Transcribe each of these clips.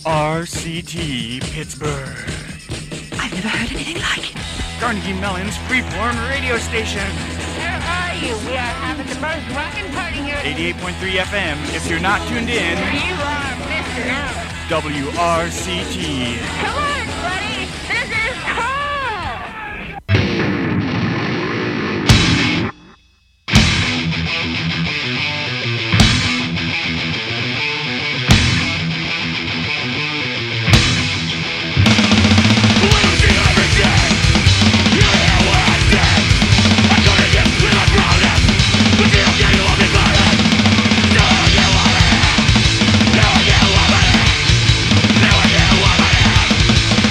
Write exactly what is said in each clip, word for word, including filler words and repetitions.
R C T Pittsburgh. I've never heard anything like it. Carnegie Mellon's freeform radio station. Where are you? We are having the most rockin' party here. eighty-eight point three F M. If you're not tuned in, You are missing out. W R C T. Come on, buddy. This is cool. Never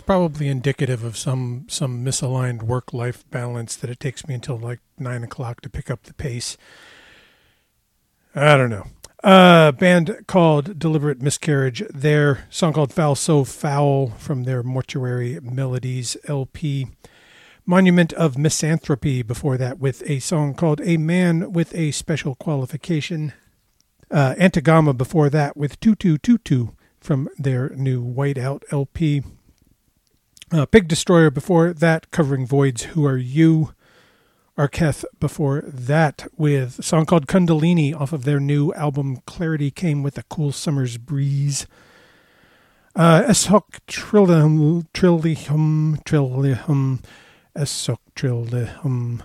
probably indicative of some some misaligned work-life balance that it takes me until like nine o'clock to pick up the pace. I don't know. A uh, band called Deliberate Miscarriage, their song called Foul So Foul from their Mortuary Melodies L P. Monument of Misanthropy before that with a song called A Man with a Special Qualification. Uh, Antigama before that with two two two two from their new Whiteout L P. Uh, Pig Destroyer before that covering Void's Who Are You. Arketh before that with a song called Kundalini off of their new album Clarity Came with a Cool Summer's Breeze. Uh, Eshock Trillium, Trillium, Trillium, Eshock Trillium.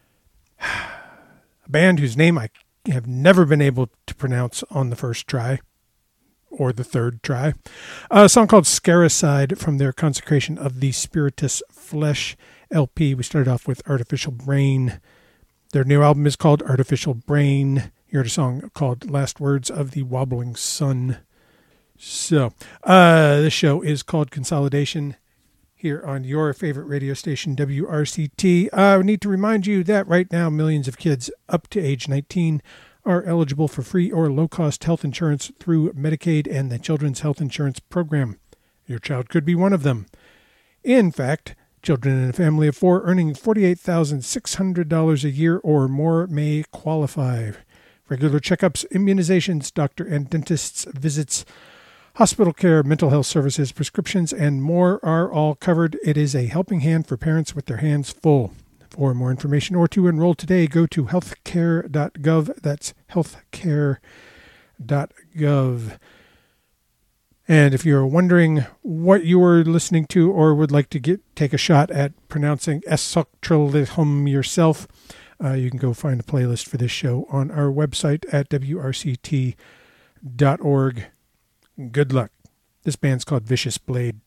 A band whose name I have never been able to pronounce on the first try or the third try. Uh, a song called Scaricide from their Consecration of the Spiritus Flesh L P. We started off with Artificial Brain. Their new album is called Artificial Brain. You heard a song called Last Words of the Wobbling Sun. So, uh, this show is called Consolidation here on your favorite radio station, W R C T. Uh, I need to remind you that right now millions of kids up to age nineteen are eligible for free or low-cost health insurance through Medicaid and the Children's Health Insurance Program. Your child could be one of them. In fact, children in a family of four earning forty-eight thousand six hundred dollars a year or more may qualify. Regular checkups, immunizations, doctor and dentist's visits, hospital care, mental health services, prescriptions, and more are all covered. It is a helping hand for parents with their hands full. For more information or to enroll today, go to healthcare dot gov. That's healthcare dot gov. And if you're wondering what you were listening to or would like to get take a shot at pronouncing Essoktrilihum yourself, uh, you can go find a playlist for this show on our website at W R C T dot org. Good luck. This band's called Vicious Blade.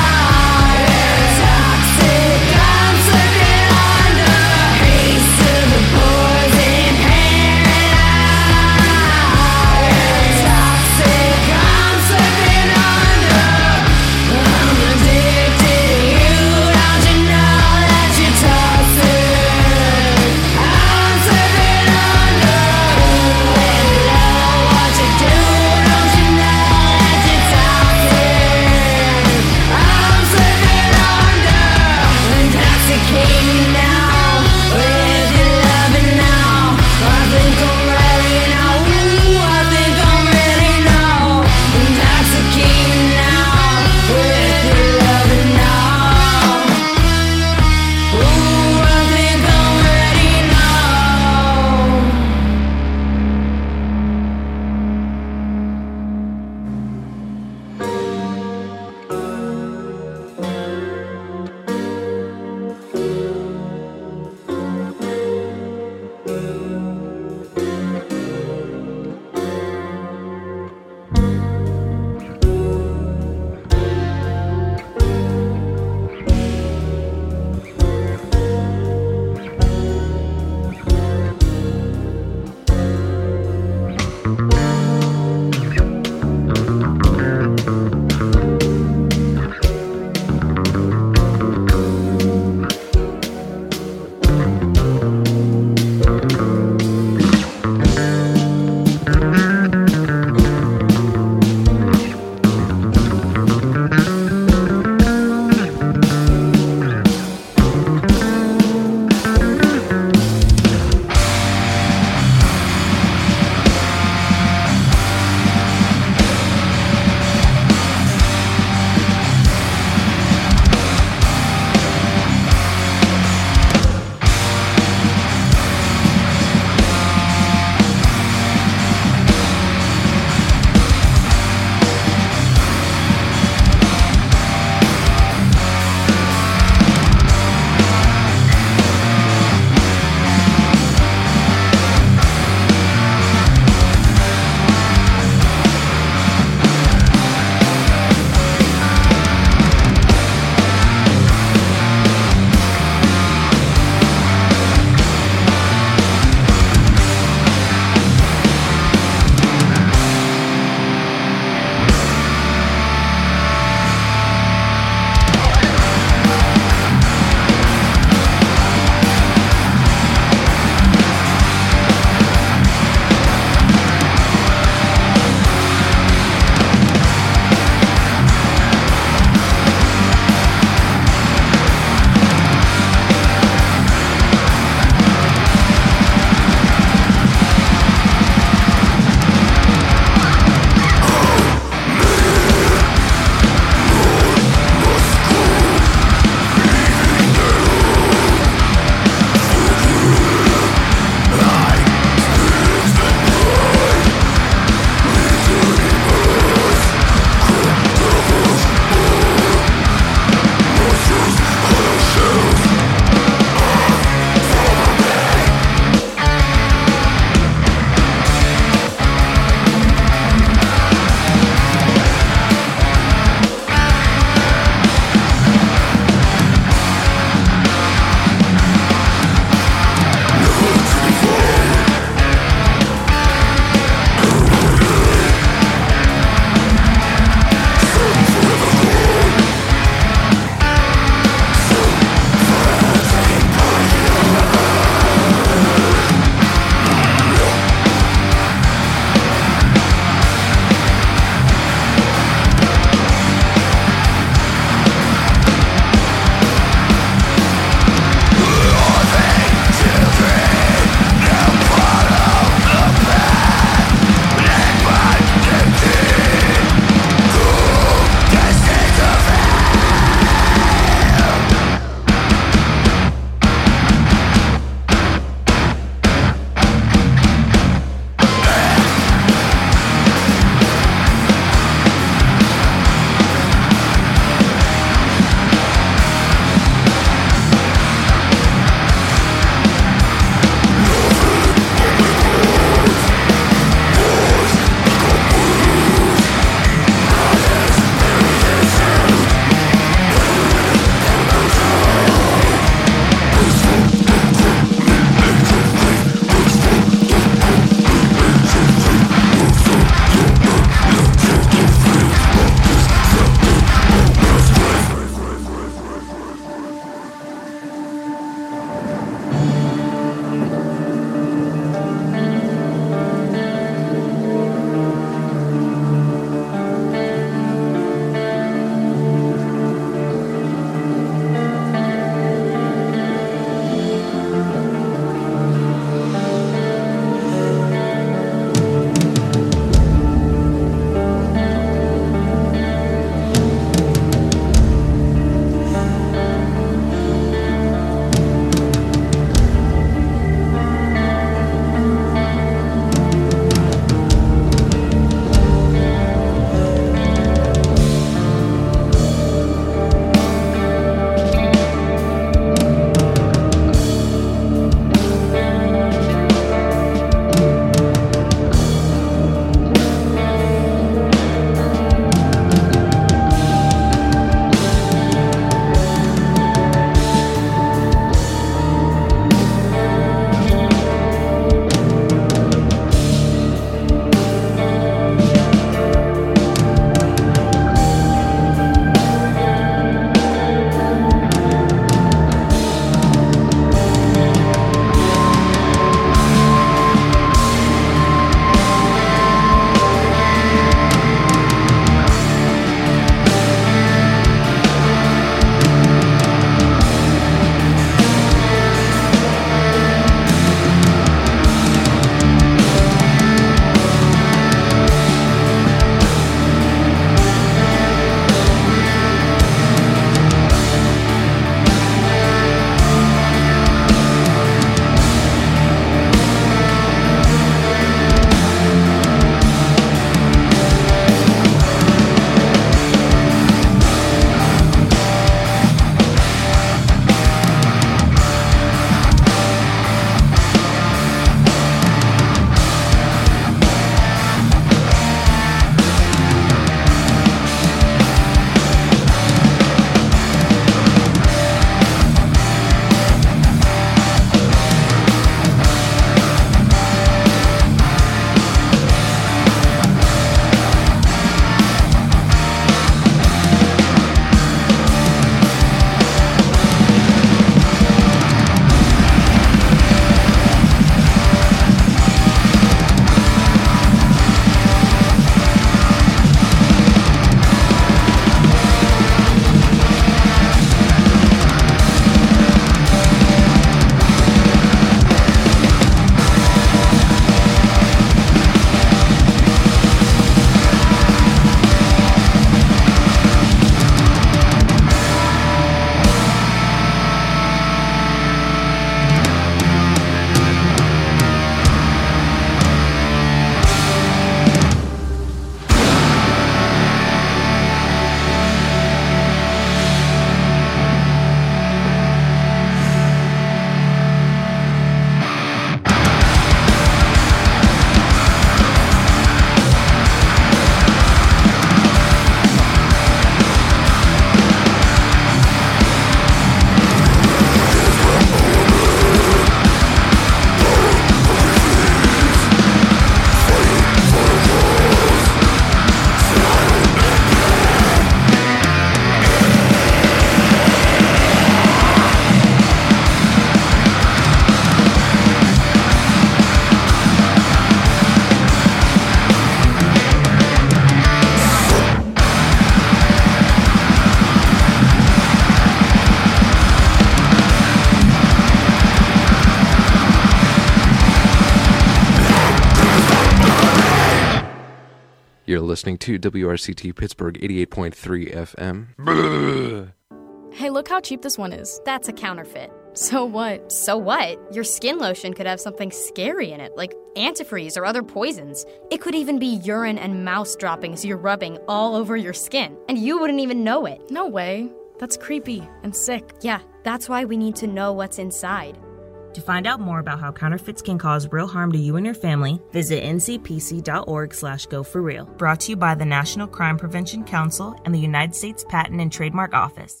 You're listening to W R C T Pittsburgh eighty-eight point three F M. Hey, look how cheap this one is. That's a counterfeit. So what? So what? Your skin lotion could have something scary in it, like antifreeze or other poisons. It could even be urine and mouse droppings you're rubbing all over your skin, and you wouldn't even know it. No way. That's creepy and sick. Yeah, that's why we need to know what's inside. To find out more about how counterfeits can cause real harm to you and your family, visit N C P C dot org slash go for real. Brought to you by the National Crime Prevention Council and the United States Patent and Trademark Office.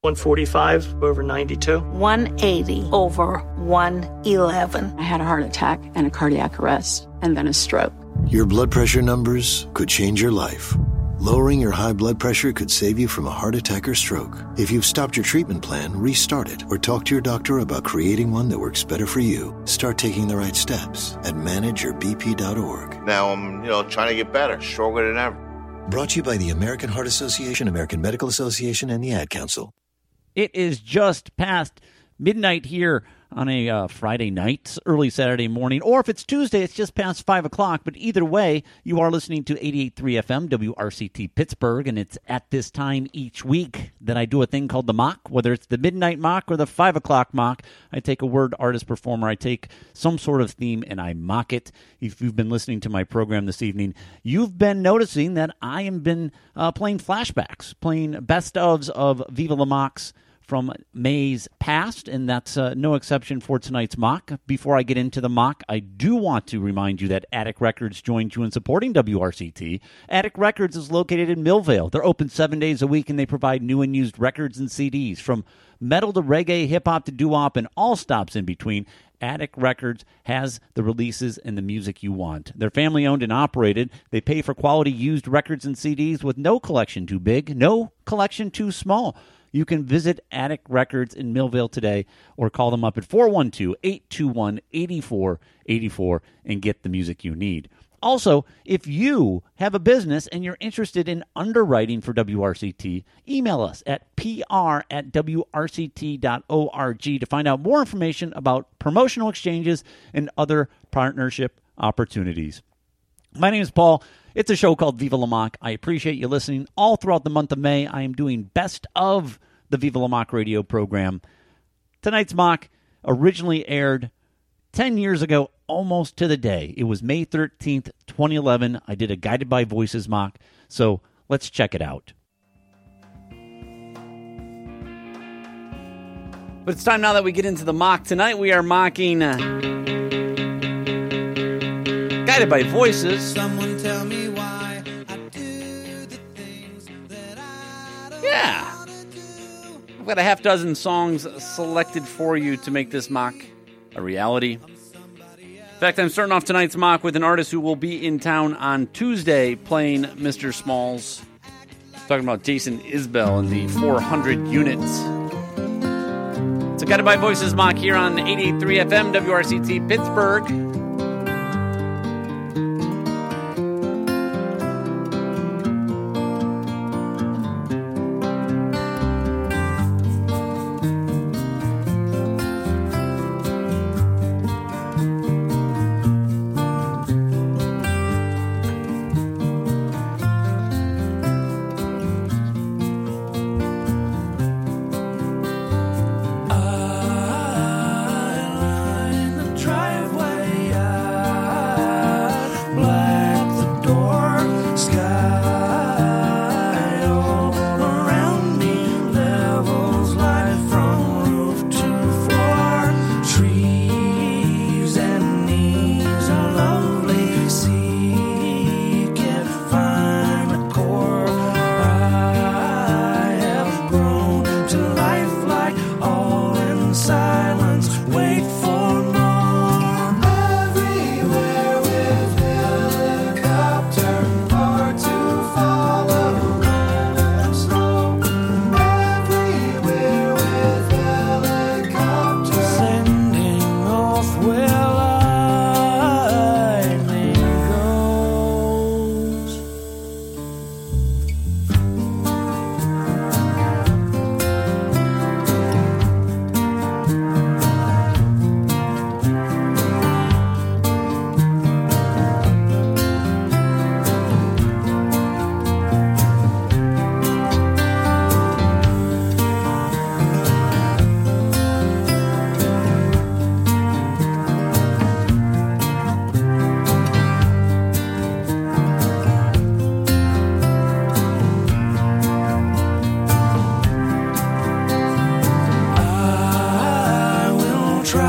one forty-five over ninety-two. one eighty over one eleven. I had a heart attack and a cardiac arrest, and then a stroke. Your blood pressure numbers could change your life. Lowering your high blood pressure could save you from a heart attack or stroke. If you've stopped your treatment plan, restart it or talk to your doctor about creating one that works better for you. Start taking the right steps at manage your b p dot org. Now I'm, you know, trying to get better, stronger than ever. Brought to you by the American Heart Association, American Medical Association, and the Ad Council. It is just past midnight here on a uh, Friday night, early Saturday morning, or if it's Tuesday, it's just past five o'clock. But either way, you are listening to eighty-eight point three F M, W R C T Pittsburgh, and it's at this time each week that I do a thing called the mock, whether it's the midnight mock or the five o'clock mock. I take a word, artist, performer, I take some sort of theme, and I mock it. If you've been listening to my program this evening, you've been noticing that I have been uh, playing flashbacks, playing best ofs of Viva La Mocks from May's past, and that's uh, no exception for tonight's mock. Before I get into the mock, I do want to remind you that Attic Records joined you in supporting W R C T. Attic Records is located in Millvale. They're open seven days a week, and they provide new and used records and C Ds, from metal to reggae, hip-hop to doo-wop, and all stops in between. Attic Records has the releases and the music you want. They're family-owned and operated. They pay for quality used records and C Ds with no collection too big, no collection too small. You can visit Attic Records in Millvale today or call them up at four one two, eight two one, eight four eight four and get the music you need. Also, if you have a business and you're interested in underwriting for W R C T, email us at p r at w r c t dot org to find out more information about promotional exchanges and other partnership opportunities. My name is Paul. It's a show called Viva La Mock. I appreciate you listening. All throughout the month of May, I am doing best of the Viva La Mock radio program. Tonight's mock originally aired ten years ago, almost to the day. It was May thirteenth, twenty eleven. I did a Guided by Voices mock, so let's check it out. But it's time now that we get into the mock. Tonight we are mocking uh, Guided by Voices. Someone tell me why I do the things that I don't Yeah. want to do. I've got a half dozen songs selected for you to make this mock a reality. In fact, I'm starting off tonight's mock with an artist who will be in town on Tuesday playing Mister Smalls. Talking about Jason Isbell and the four hundred units. It's a Guided by Voices mock here on eighty-eight point three F M, W R C T Pittsburgh.